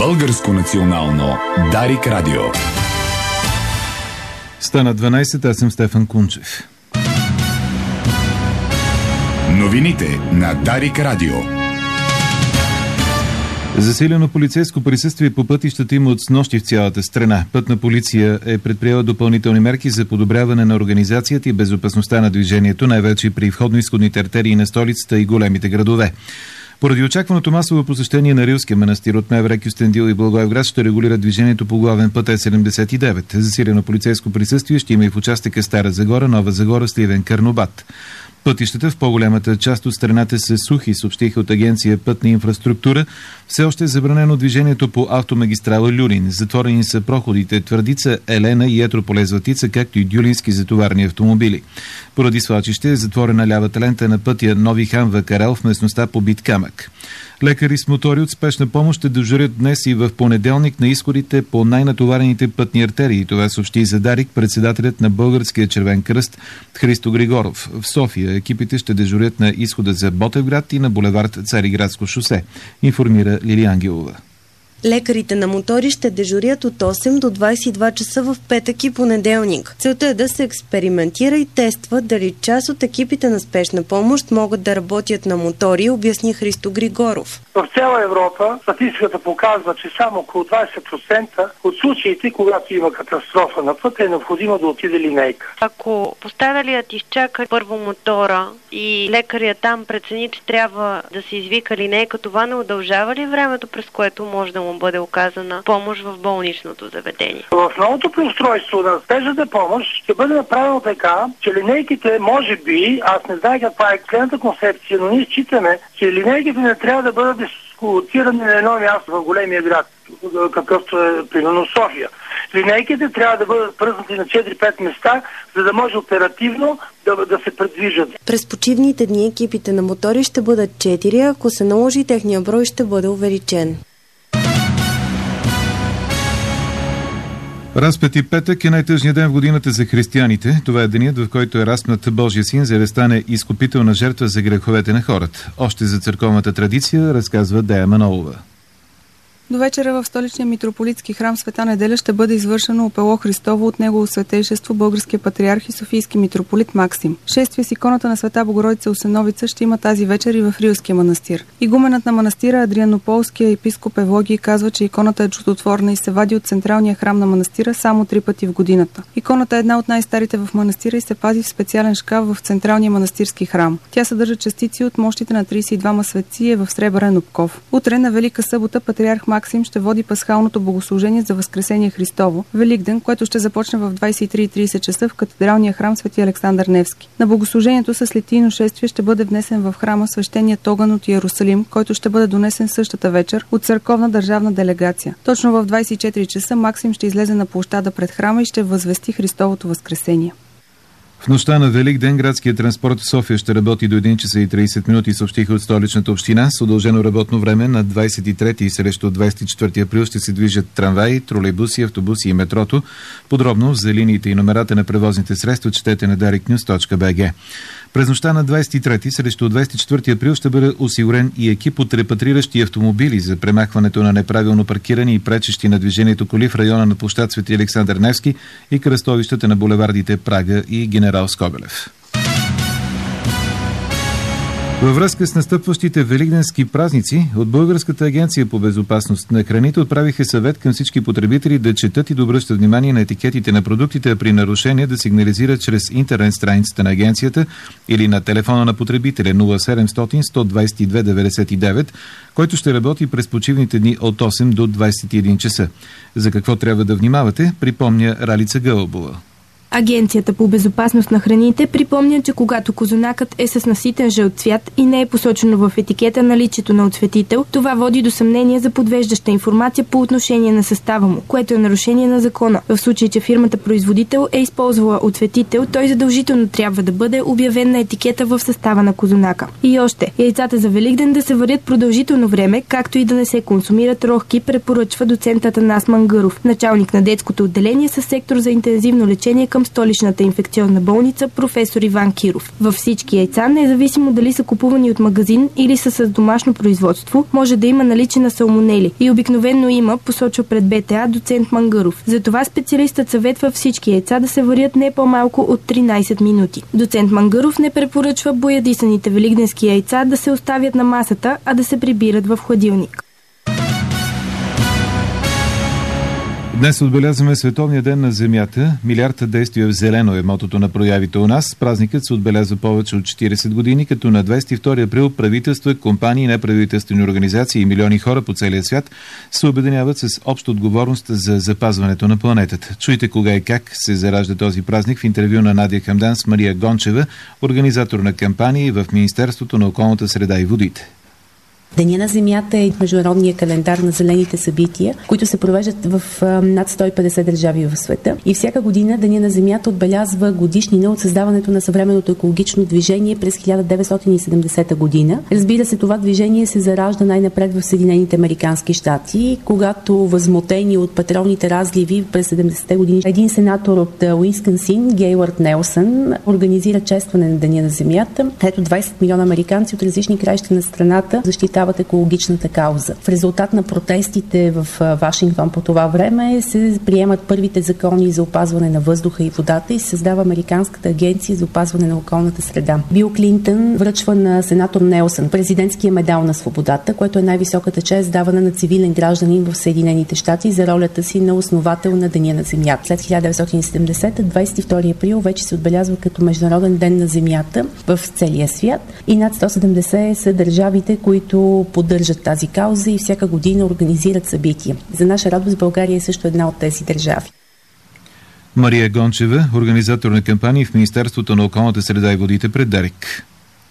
Българско национално Дарик Радио. Стана 12, аз съм Стефан Кунчев. Новините на Дарик Радио. Засилено полицейско присъствие по пътищата има от снощи в цялата страна. Пътна полиция е предприела допълнителни мерки за подобряване на организацията и безопасността на движението, най-вече при входно-изходните артерии на столицата и големите градове. Поради очакваното масово посещение на Рилския манастир от МВР, Кюстендил и Благоевград ще регулира движението по главен път Е79. Засилено полицейско присъствие ще има и в участъка Стара Загора, Нова Загора, Сливен, Карнобат. Пътищата в по-голямата част от страната са сухи, съобщиха от агенция Пътна инфраструктура. Все още е забранено движението по автомагистрала Люлин. Затворени са проходите Твърдица, Елена и Етрополе Златица, както и дюлински затоварни автомобили. Поради свлачище е затворена лявата лента на пътя Нови хан Вакарел в местността Побит камък. Лекари с мотори от спешна помощ ще дежурят днес и в понеделник на изходите по най-натоварените пътни артерии. Това съобщи за Дарик председателят на Българския червен кръст Христо Григоров. В София екипите ще дежурят на изхода за Ботевград и на булевард Цариградско шосе, информира Лили Ангелова. Лекарите на мотори ще дежурят от 8 до 22 часа в петък и понеделник. Целта е да се експериментира и тества дали част от екипите на спешна помощ могат да работят на мотори, обясни Христо Григоров. В цяла Европа статистиката показва, че само около 20% от случаите, когато има катастрофа на пътя, е необходимо да отиде линейка. Ако пострадалият изчака първо мотора и лекарят там прецени, че трябва да се извика линейка, това не удължава ли времето, през което може да му бъде оказана помощ в болничното заведение? В новото преустройство на спешната помощ ще бъде направено така, че линейките, може би, аз не знам каква е следната концепция, но ние считаме, че линейките не трябва да бъдат дискутирани на едно място в големия град, какъвто е примерно София. Линейките трябва да бъдат пръснати на 4-5 места, за да може оперативно да се предвижат. През почивните дни екипите на мотори ще бъдат 4, ако се наложи, техния брой ще бъде увеличен. Разпети петък е най-тъжният ден в годината за християните. Това е денят, в който е разпнат Божия син, за да стане изкупителна жертва за греховете на хората. Още за църковната традиция разказва Дея Манолова. До вечера в столичния митрополитски храм Света неделя ще бъде извършено опело Христово от Негово Светейшество българския патриарх и софийски митрополит Максим. Шествие с иконата на Света Богородица Усеновица ще има тази вечер и в Рилския манастир. Игуменът на манастира Адрианополския епископ Евлогий казва, че иконата е чудотворна и се вади от централния храм на манастира само 3 пъти в годината. Иконата е една от най-старите в манастира и се пази в специален шкаф в централния манастирски храм. Тя съдържа частици от мощите на 32 светци и е в сребърен обков. Утре на Велика събота патриарх Максим ще води пасхалното богослужение за Възкресение Христово, Великден, което ще започне в 23:30 часа в катедралния храм Свети Александър Невски. На богослужението с литийно шествие ще бъде внесен в храма свещеният огън от Иерусалим, който ще бъде донесен същата вечер от църковна държавна делегация. Точно в 24 часа Максим ще излезе на площада пред храма и ще възвести Христовото възкресение. В нощта на Велик ден градският транспорт в София ще работи до 1 часа и 30 минути, съобщиха от столичната община. С удължено работно време на 23 и срещу 24 април ще се движат трамваи, тролейбуси, автобуси и метрото. Подробно за линиите и номерата на превозните средства четете на dariknews.bg. През нощта на 23 срещу 24 април ще бъде осигурен и екип от репатриращи автомобили за премахването на неправилно паркирани и пречещи на движението коли в района на площад Свети Александър Невски и кръстовищата на булевардите Прага и Генерал Скобелев. Във връзка с настъпващите великденски празници, от Българската агенция по безопасност на храните отправиха съвет към всички потребители да четат и да обръщат внимание на етикетите на продуктите, а при нарушение да сигнализират чрез интернет страницата на агенцията или на телефона на потребителя 0700 122 99, който ще работи през почивните дни от 8 до 21 часа. За какво трябва да внимавате, припомня Ралица Гълъбова. Агенцията по безопасност на храните припомня, че когато козунакът е с наситен жълт цвят и не е посочено в етикета наличието на оцветител, това води до съмнение за подвеждаща информация по отношение на състава му, което е нарушение на закона. В случай, че фирмата производител е използвала оцветител, той задължително трябва да бъде обявен на етикета в състава на козунака. И още, яйцата за Великден да се варят продължително време, както и да не се консумират рохки, препоръчва доцент Атанас Мангаров, началник на детското отделение със сектор за интензивно лечение към към столичната инфекциозна болница професор Иван Киров. Във всички яйца, независимо дали са купувани от магазин или са с домашно производство, може да има наличие на салмонели и обикновено има, посочва пред БТА доцент Мангаров. Затова специалистът съветва всички яйца да се варят не по-малко от 13 минути. Доцент Мангаров не препоръчва боядисаните великденски яйца да се оставят на масата, а да се прибират в хладилник. Днес отбелязваме Световния ден на Земята. Милиард действия в зелено е мотото на проявите у нас. Празникът се отбелязва повече от 40 години, като на 22 април правителства, компании, неправителствени организации и милиони хора по целия свят се обединяват с обща отговорност за запазването на планетата. Чуйте кога и как се заражда този празник в интервю на Надя Хамдан с Мария Гончева, организатор на кампании в Министерството на околната среда и водите. Деня на Земята е международния календар на зелените събития, които се провеждат в над 150 държави в света. И всяка година Деня на Земята отбелязва годишнина от създаването на съвременното екологично движение през 1970 година. Разбира се, това движение се заражда най-напред в Съединените американски щати, когато възмутени от петролните разливи през 70-те години един сенатор от Уисконсин, Гейвард Нелсън, организира честване на Деня на Земята. Ето 20 милиона американци от различни краища на страната защитават екологичната кауза. В резултат на протестите в Вашингтон по това време се приемат първите закони за опазване на въздуха и водата и се създава Американската агенция за опазване на околната среда. Бил Клинтън връчва на сенатор Нелсън президентския медал на свободата, което е най-високата чест давана на цивилен гражданин в Съединените щати за ролята си на основател на Деня на Земята. След 1970, 22 април вече се отбелязва като Международен ден на Земята в целия свят и над 170 са държавите, които поддържат тази кауза и всяка година организират събития. За наша радост България е също една от тези държави. Мария Гончева, организатор на кампании в Министерството на околната среда и водите пред Дарик.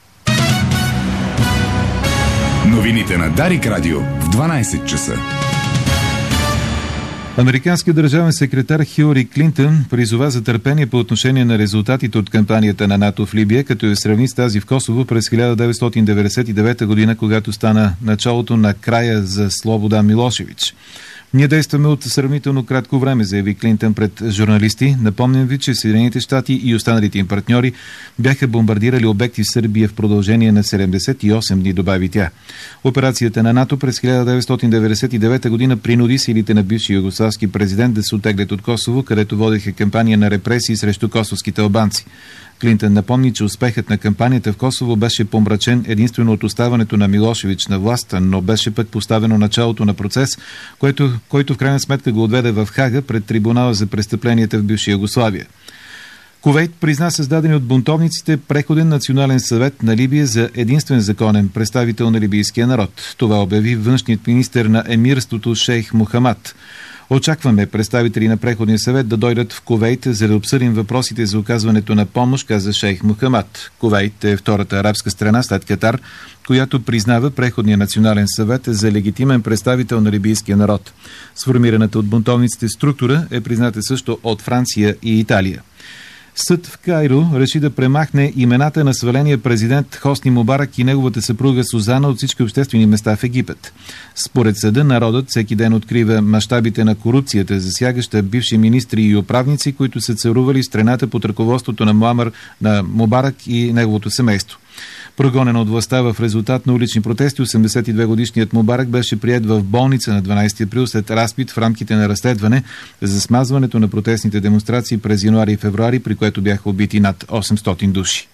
Новините на Дарик Радио в 12 часа. Американският държавен секретар Хилари Клинтън призова за търпение по отношение на резултатите от кампанията на НАТО в Либия, като я сравни с тази в Косово през 1999 година, когато стана началото на края за Слободан Милошевич. Ние действаме от сравнително кратко време, заяви Клинтън пред журналисти. Напомням ви, че Съединените щати и останалите им партньори бяха бомбардирали обекти в Сърбия в продължение на 78 дни, добави тя. Операцията на НАТО през 1999 година принуди силите на бивши югославски президент да се оттеглят от Косово, където водеха кампания на репресии срещу косовските албанци. Клинтън напомни, че успехът на кампанията в Косово беше помрачен единствено от оставането на Милошевич на власт, но беше пък поставено началото на процес, който в крайна сметка го отведе в Хага пред трибунала за престъпленията в бивша Югославия. Кувейт призна създадени от бунтовниците Преходен национален съвет на Либия за единствен законен представител на либийския народ. Това обяви външният министър на емирството шейх Мухамад. Очакваме представители на Преходния съвет да дойдат в Кувейт, за да обсъдим въпросите за оказването на помощ, каза шейх Мухамад. Кувейт е втората арабска страна след Катар, която признава Преходния национален съвет за легитимен представител на либийския народ. Сформираната от бунтовниците структура е призната също от Франция и Италия. Съд в Кайро реши да премахне имената на сваления президент Хосни Мубарак и неговата съпруга Сузана от всички обществени места в Египет. Според съда, народът всеки ден открива мащабите на корупцията, засягаща бивши министри и управници, които са царували страната под ръководството на Мубарак и неговото семейство. Прогонен от властта в резултат на улични протести, 82-годишният Мубарак беше приет в болница на 12 април след разпит в рамките на разследване за смазването на протестните демонстрации през януари и февруари, при което бяха убити над 800 души.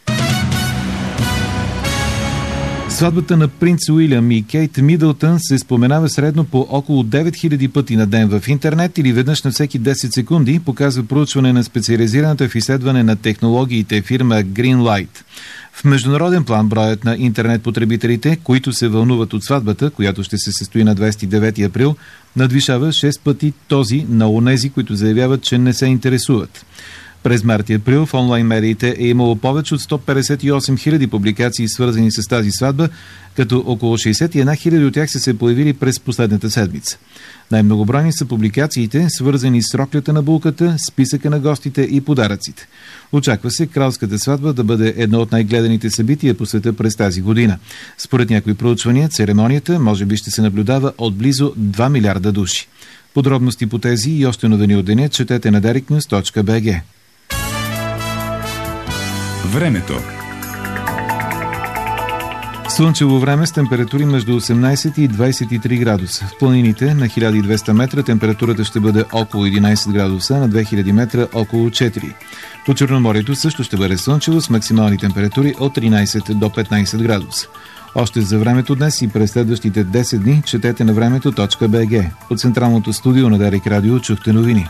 Сватбата на принц Уилям и Кейт Мидълтън се споменава средно по около 9000 пъти на ден в интернет или веднъж на всеки 10 секунди, показва проучване на специализираната в изследване на технологиите фирма Greenlight. В международен план броят на интернет потребителите, които се вълнуват от сватбата, която ще се състои на 29 април, надвишава 6 пъти този на онези, които заявяват, че не се интересуват. През март и април в онлайн медиите е имало повече от 158 000 публикации, свързани с тази сватба, като около 61 000 от тях са се появили през последната седмица. Най-многобройни са публикациите, свързани с роклята на булката, списъка на гостите и подаръците. Очаква се кралската сватба да бъде едно от най-гледаните събития по света през тази година. Според някои проучвания, церемонията може би ще се наблюдава от близо 2 милиарда души. Подробности по тези и още новини от деня четете на dariknews.bg. Времето. Слънчево време с температури между 18 и 23 градуса. В планините на 1200 метра температурата ще бъде около 11 градуса, на 2000 метра около 4. По Черноморието също ще бъде слънчево с максимални температури от 13 до 15 градуса. Още за времето днес и през следващите 10 дни четете на времето.bg. От централното студио на Дарик Радио чухте новини.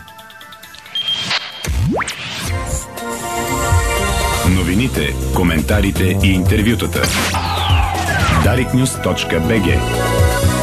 Новините, коментарите и интервютата. dariknews.bg